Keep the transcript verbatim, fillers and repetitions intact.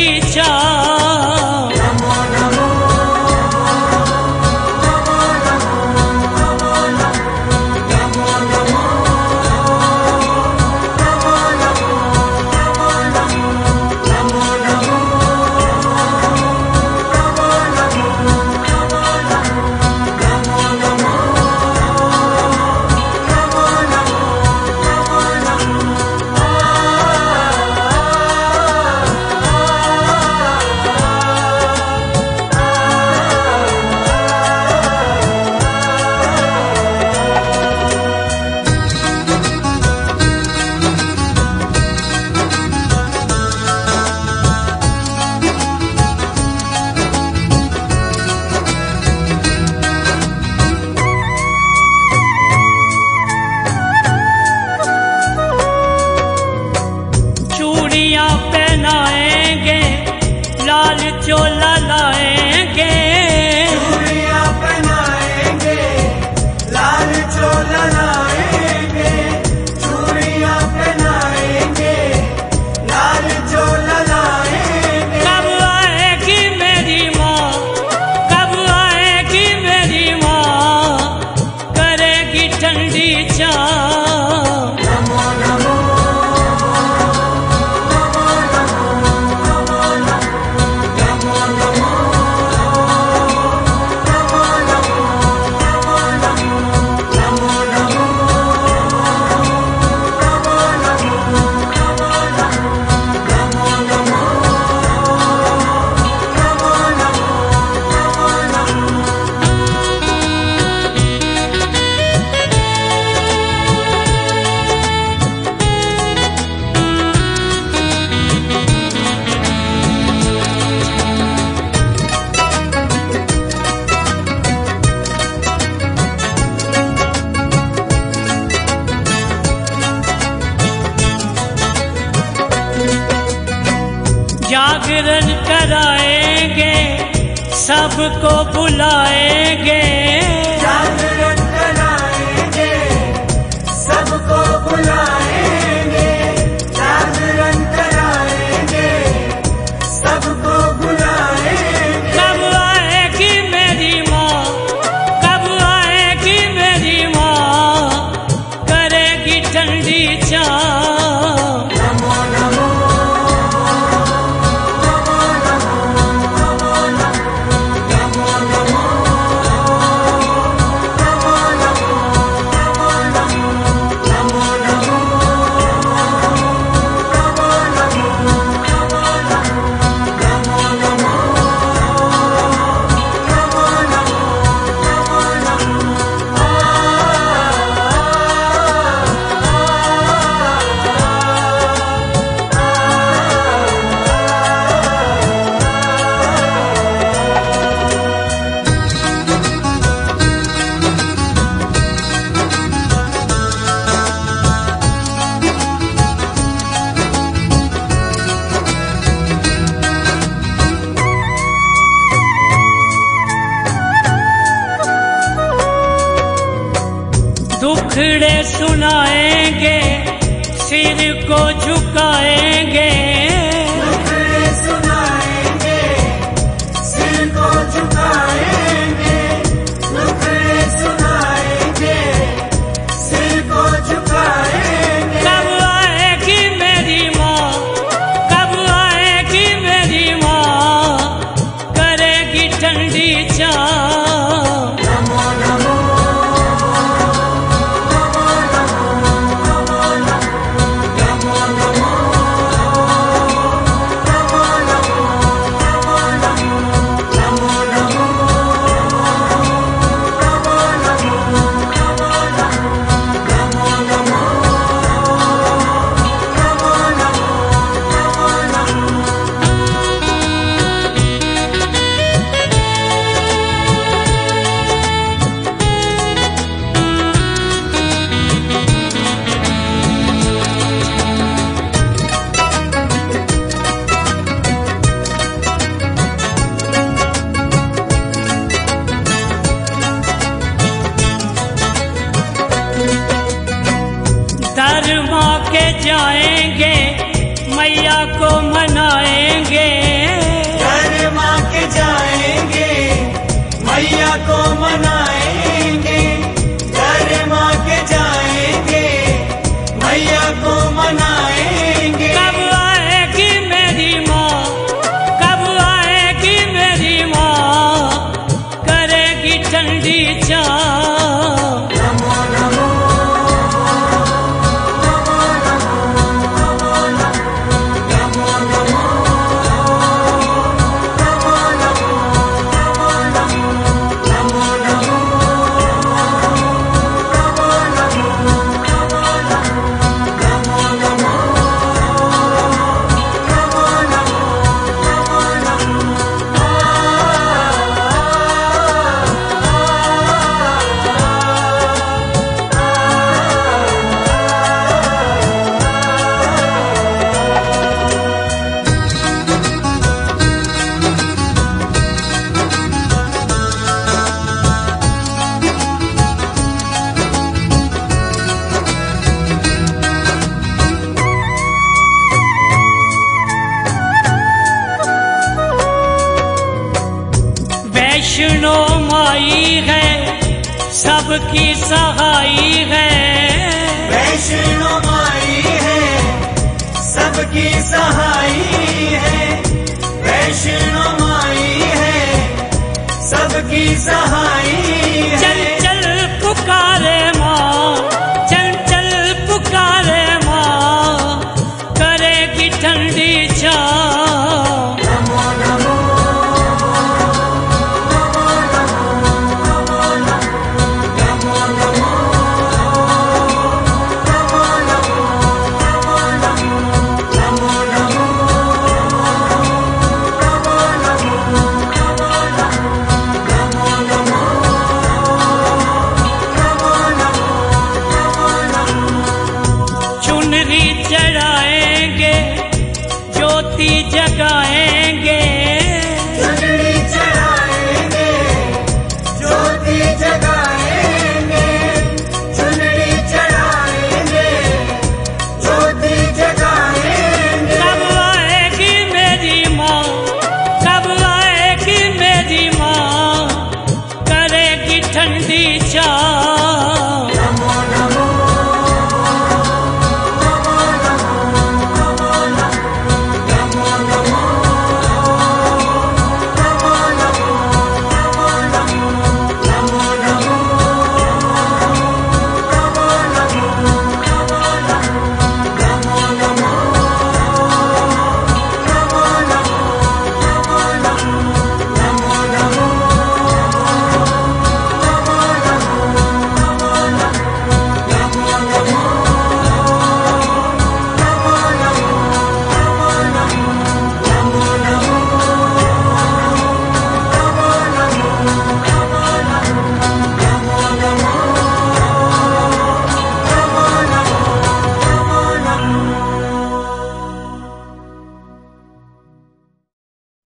ठंडी छाँव। नमो नमो पहनाएंगे, लाल चोला लाएंगे, चूड़ियां पहनाएंगे, लाल चोला लाएंगे, चूड़ियां पहनाएंगे, लाल चोला लाएंगे। कब आएगी मेरी माँ, कब आएगी मेरी माँ, करेगी ठंडी छाँव। नमो नमो जागरण कराएंगे, सबको बुलाएंगे, जागरण कराएंगे, सबको बुलाएंगे, जागरण कराएंगे, सबको बुलाएंगे। कब आएगी मेरी माँ, कब आएगी मेरी माँ, करेगी ठंडी छाँव। नमो नमो दुखड़े सुनाएंगे, सिर को झुकाएंगे, दुखड़े सुनाएंगे, सिर को झुकाएंगे, दुखड़े सुनाएंगे, सिर को झुकाएंगे। कब आएगी मेरी माँ, कब आएगी मेरी माँ, करेगी ठंडी छाँव। नमो नमो धर्मा के जाएंगे, मैया को मनाएंगे, को मनाएंगे, घर माँ के जाएंगे, मैया को मनाएंगे। कब आएगी मेरी माँ, कब आएगी मेरी माँ, करेगी ठंडी चाह। नमो नमो वैष्णो माई है सबकी सहाई है, वैष्णो माई है सबकी सहाई है, वैष्णो माई है सबकी सहाई है। चल चल पुकारे माँ, चल चल पुकारे माँ, करेगी ठंडी चाह। नमो नमो चुनरी चढ़ाएंगे, ज्योति जगाएंगे,